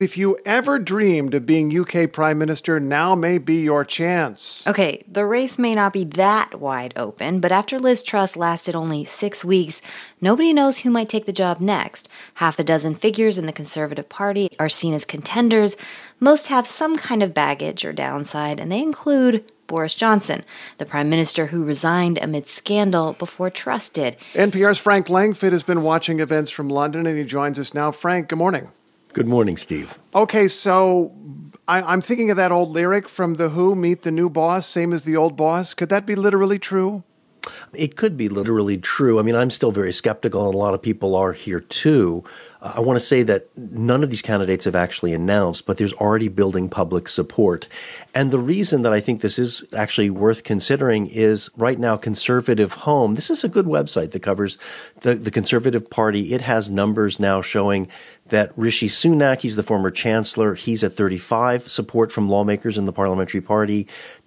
If you ever dreamed of being UK Prime Minister, now may be your chance. Okay, the race may not be that wide open, but after Liz Truss lasted only 6 weeks, nobody knows who might take the job next. Half a dozen figures in the Conservative Party are seen as contenders. Most have some kind of baggage or downside, and they include Boris Johnson, the Prime Minister who resigned amid scandal before Truss did. NPR's Frank Langfitt has been watching events from London, and he joins us now. Frank, good morning. Good morning, Steve. Okay, so I'm thinking of that old lyric from The Who, meet the new boss, same as the old boss. Could that be literally true? It could be literally true. I mean, I'm still very skeptical, and a lot of people are here too. I want to say that none of these candidates have actually announced, but there's already building public support. And the reason that I think this is actually worth considering is right now, Conservative Home, this is a good website that covers the Conservative Party. It has numbers now showing that Rishi Sunak, he's the former chancellor, he's at 35 support from lawmakers in the parliamentary party,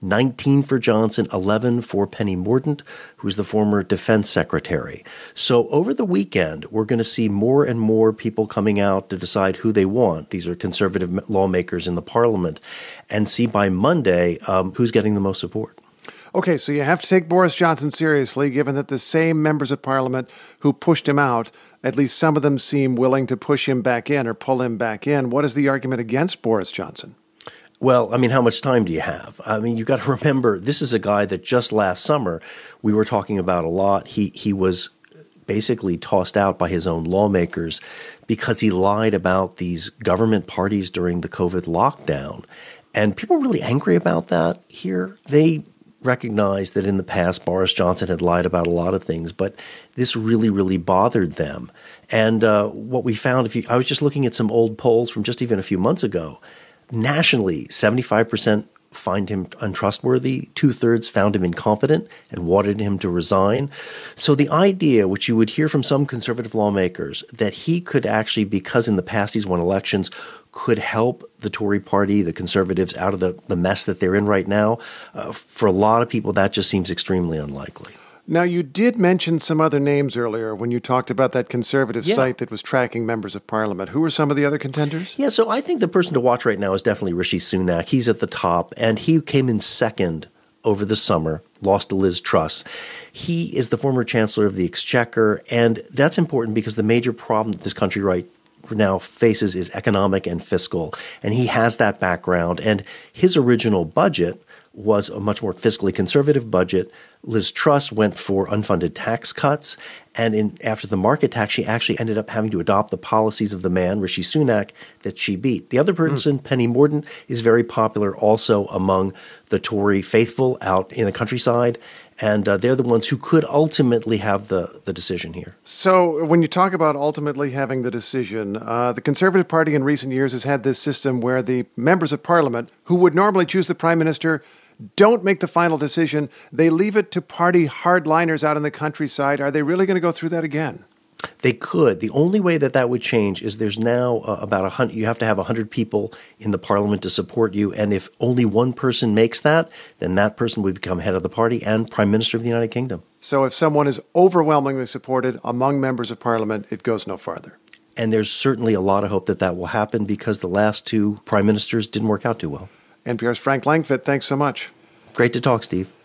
19 for Johnson, 11 for Penny Mordaunt, who's the former defense secretary. So over the weekend, we're going to see more and more people coming out to decide who they want. These are conservative lawmakers in the parliament, and see by Monday who's getting the most support. Okay, so you have to take Boris Johnson seriously, given that the same members of parliament who pushed him out, at least some of them seem willing to push him back in or pull him back in. What is the argument against Boris Johnson? Well, I mean, how much time do you have? I mean, you got to remember, this is a guy that just last summer we were talking about a lot. He was basically tossed out by his own lawmakers because he lied about these government parties during the COVID lockdown. And people are really angry about that here. They recognize that in the past, Boris Johnson had lied about a lot of things, but this really, really bothered them. And what we found, I was just looking at some old polls from just even a few months ago. Nationally, 75% find him untrustworthy. 2/3 found him incompetent and wanted him to resign. So the idea, which you would hear from some conservative lawmakers, that he could actually, because in the past he's won elections, could help the Tory party, the Conservatives, out of the mess that they're in right now, for a lot of people, that just seems extremely unlikely. Now, you did mention some other names earlier when you talked about that conservative site that was tracking members of parliament. Who are some of the other contenders? Yeah, so I think the person to watch right now is definitely Rishi Sunak. He's at the top, and he came in second over the summer, lost to Liz Truss. He is the former Chancellor of the Exchequer, and that's important because the major problem that this country right now faces is economic and fiscal, and he has that background. And his original budget was a much more fiscally conservative budget. Liz Truss went for unfunded tax cuts, and after the market tax, she actually ended up having to adopt the policies of the man, Rishi Sunak, that she beat. The other person, Penny Mordaunt, is very popular also among the Tory faithful out in the countryside, and they're the ones who could ultimately have the decision here. So when you talk about ultimately having the decision, the Conservative Party in recent years has had this system where the members of parliament who would normally choose the prime minister don't make the final decision. They leave it to party hardliners out in the countryside. Are they really going to go through that again? They could. The only way that would change is there's now about 100. You have to have 100 people in the parliament to support you. And if only one person makes that, then that person would become head of the party and prime minister of the United Kingdom. So if someone is overwhelmingly supported among members of parliament, it goes no farther. And there's certainly a lot of hope that will happen because the last two prime ministers didn't work out too well. NPR's Frank Langfitt, thanks so much. Great to talk, Steve.